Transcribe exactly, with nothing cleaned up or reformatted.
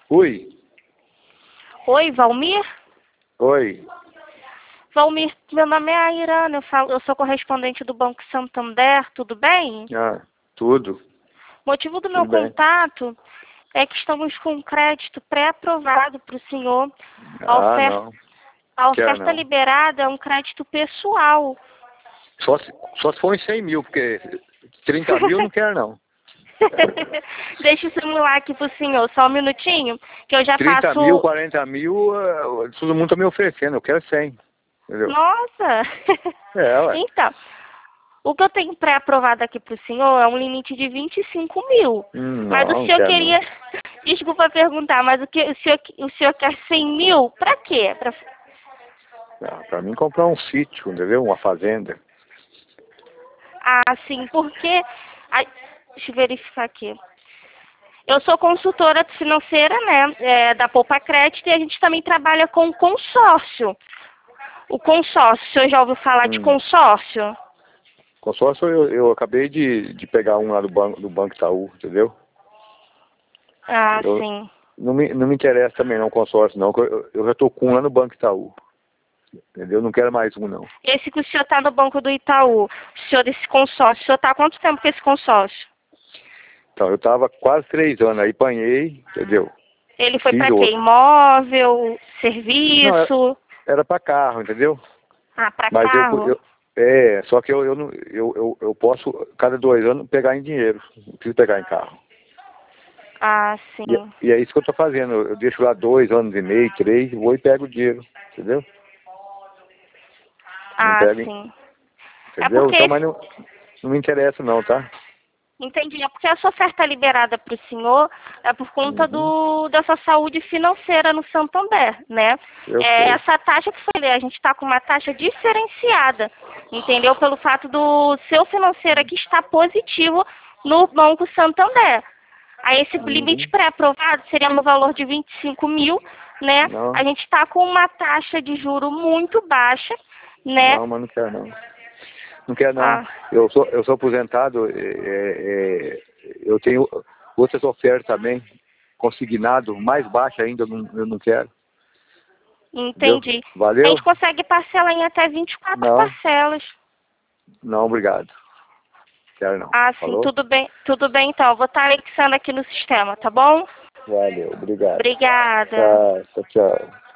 Oi. Oi, Valmir? Oi. Valmir, meu nome é Airana, eu, falo, eu sou correspondente do Banco Santander, tudo bem? Ah, tudo. O motivo do meu Tudo bem. contato é que estamos com um crédito pré-aprovado para o senhor. A Ah, oferta, não. a Quer oferta não. liberada é um crédito pessoal. Só se, só se for em cem mil, porque trinta mil eu não quero não. Deixa eu simular aqui para o senhor, só um minutinho, que eu já trinta mil, passo... quarenta mil, eh, todo mundo tá me oferecendo, eu quero cem. Entendeu? Nossa! É, ué. Então, o que eu tenho pré-aprovado aqui para o senhor é um limite de vinte e cinco mil. Hum, Mas não, o não senhor quero queria... não. Desculpa perguntar, mas o, que, o, senhor, o senhor quer cem mil? Para quê? Pra... Ah, pra mim comprar um sítio, entendeu? Uma fazenda. Ah, sim, porque... Ai, deixa eu verificar aqui. Eu sou consultora financeira, né, é, da Poupa Crédito, e a gente também trabalha com consórcio. O consórcio, o senhor já ouviu falar de Hum. consórcio? Consórcio, eu, eu acabei de, de pegar um lá do banco, do Banco Itaú, entendeu? Ah, Eu, sim. não, me, não me interessa também não consórcio não, que eu, eu já tô com um lá no Banco Itaú. Entendeu? Não quero mais um não. Esse que o senhor está no Banco do Itaú, o senhor desse consórcio, o senhor está há quanto tempo com esse consórcio? Então, eu tava quase três anos aí, banhei, entendeu? Ele foi Fiz para quê? outro. Imóvel, Não, era, serviço? era para carro, entendeu? Ah, para Mas eu, carro? eu é, só que eu, eu, não- eu, eu, eu posso, cada dois anos, pegar em dinheiro. Não preciso pegar em carro. Ah, E, sim. e é isso que eu tô fazendo. Eu deixo lá dois anos e meio, três, vou e pego o dinheiro, entendeu? Não Ah, pego, em- sim. É entendeu? porque Então, mas esse... não, não me interessa não, tá? Entendi. É porque essa oferta liberada para o senhor é por conta Uhum, do, da sua saúde financeira no Santander, né? eu É, sei. essa taxa que foi, a gente está com uma taxa diferenciada, entendeu? Pelo fato do seu financeiro aqui estar positivo no Banco Santander. Aí esse limite Uhum. pré-aprovado seria no valor de vinte e cinco mil, né? A Não, gente está com uma taxa de juro muito baixa, né? não, mas não quero não. Não quero não. Ah, Eu sou, eu sou aposentado, é, é, é, eu tenho outras ofertas também, consignado, mais baixa ainda, eu não, eu não quero. Entendeu? entendi. A Valeu? gente consegue parcelar em até vinte e quatro Não, parcelas. não, obrigado. Quero não. Ah, sim, Falou? tudo bem, tudo bem então. Eu vou estar anexando aqui no sistema, tá bom? Valeu, obrigado. Obrigada. Tchau, tchau, tchau.